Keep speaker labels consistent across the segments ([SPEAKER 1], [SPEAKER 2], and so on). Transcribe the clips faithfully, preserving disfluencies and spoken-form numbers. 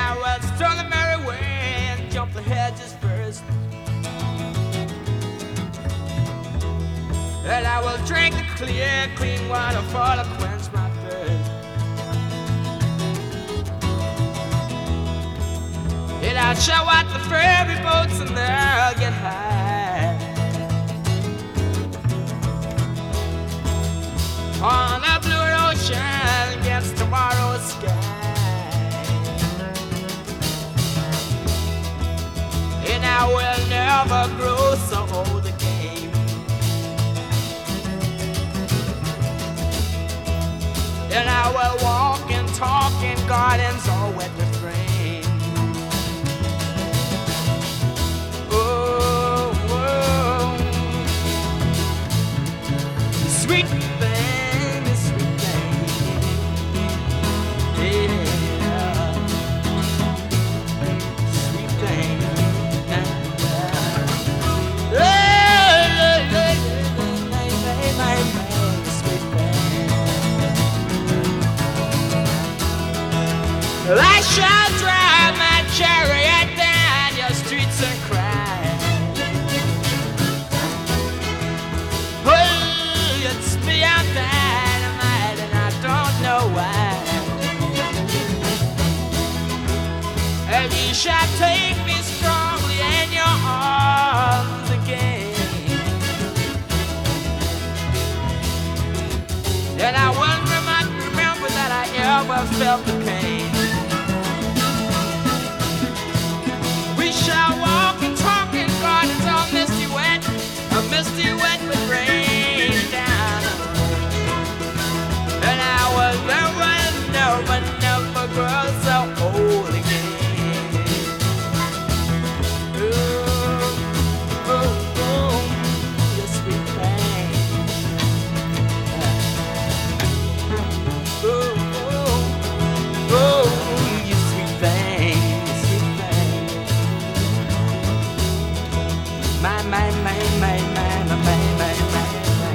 [SPEAKER 1] I will stroll the merry way and jump the hedges first. And I will drink the clear, clean water for to quench my thirst. And I'll show out the ferry boats and they'll get high on the blue ocean against tomorrow's sky. And I will never grow so old again. And I will walk and talk in gardens all wet with rain. Oh, oh. Sweet thing, sweet thing. Yeah. Sweet thing. I shall drive my chariot down your streets and cry. Oh, it's beyond dynamite and I don't know why. And you shall take me strongly in your arms again. And I will not remember that I ever felt the pain. We shall walk and talk in gardens all misty wet, a misty wet with rain down. And I will never, never, never grow so old again. Ooh, ooh, ooh, you sweet thing. Ooh, ooh, ooh, you sweet thing, sweet thing. My, my, my, my, my, my, my, my, my.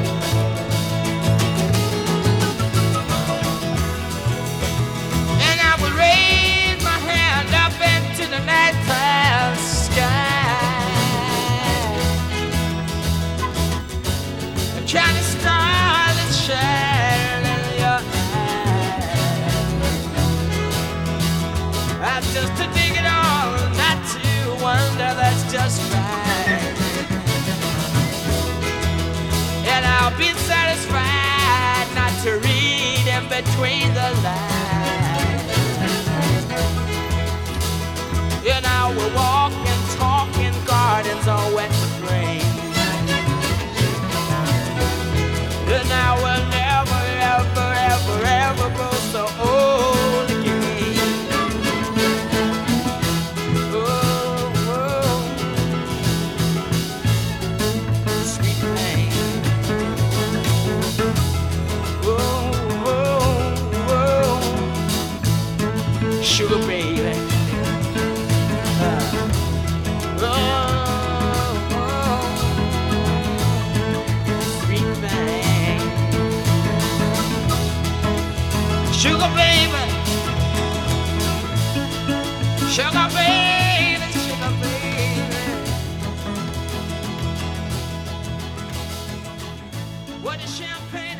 [SPEAKER 1] And I will raise my hand up into the nighttime sky. A kind of star that shines in your eyes. I just to dig it all, not to wonder, that's just right. And I'll be satisfied not to read in between the lines. And I will walk and talk in gardens all wet with rain. And I will never, ever, ever, ever grow so old again. Oh, oh, sweet thing. Sugar baby, uh, oh, oh, sweet thing, sugar baby, sugar baby, sugar baby. What is champagne?